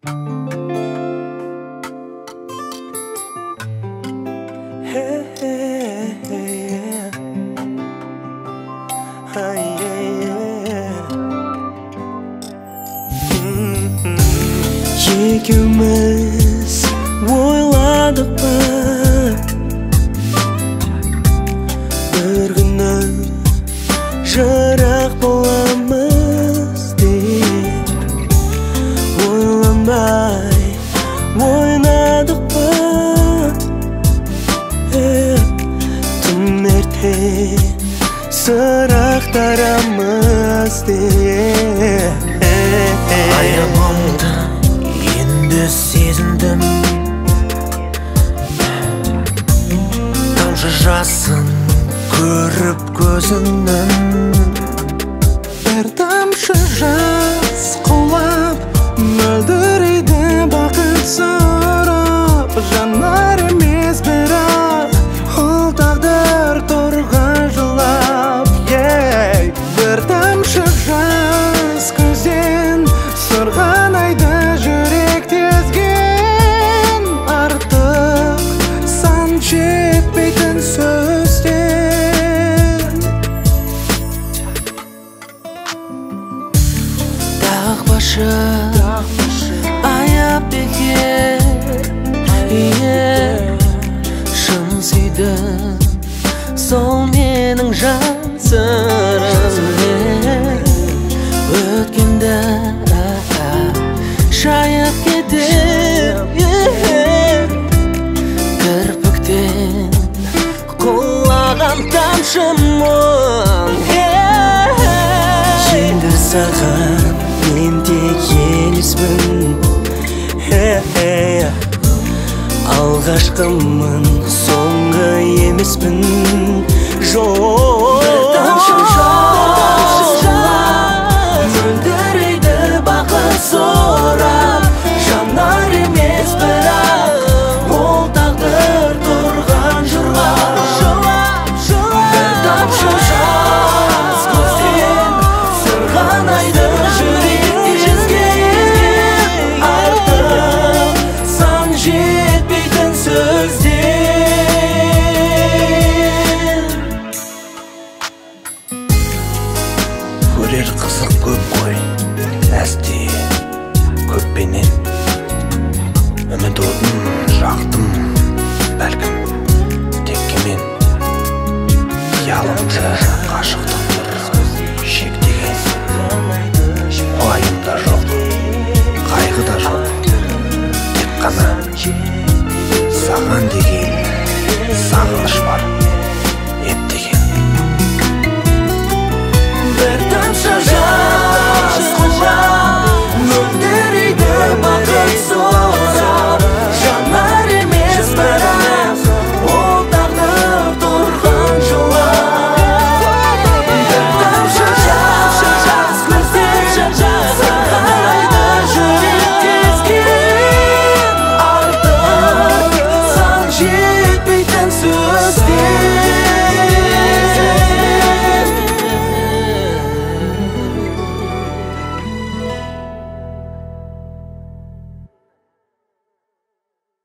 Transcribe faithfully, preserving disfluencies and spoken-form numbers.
Екеуміз ойладық па бір күні жырақ боламыз деп ойланбай ойнадық па түн ерте сырақтарамыз деп аямамды енді сезіндім тамшы жасын көріп көзіңнің бір тамшы жас құлап мөлдірейді бақыт сұрап жанар емес бірақ ол тағдыр тұрған жылап бір тамшы жас көзден сырғанайды жүрек тезген артық сан жетпейтін сөзден тақпашы аяп бекер шын сүйдім сол менің жан сырым өткенді шайып кетіп кірпіктен құлаған тамшы мұң енді саған мен тек елеспін алғашқымын соңғы емеспін жоқ бір тамшы жас мөлдірейді бақыт сұрап жанар емес бірақ ол тағдыр тұрған жырлап бір тамшы жас көзден сырғанайды жүрек тезген артық сан жетпейтін сөзден көрер қызық көп қой әсте көппенен үміт отын жақтым бәлкім текке мен қиялымды ғашықтық шектеген уайым да жоқ қайғы да жоқ тек қана саған деген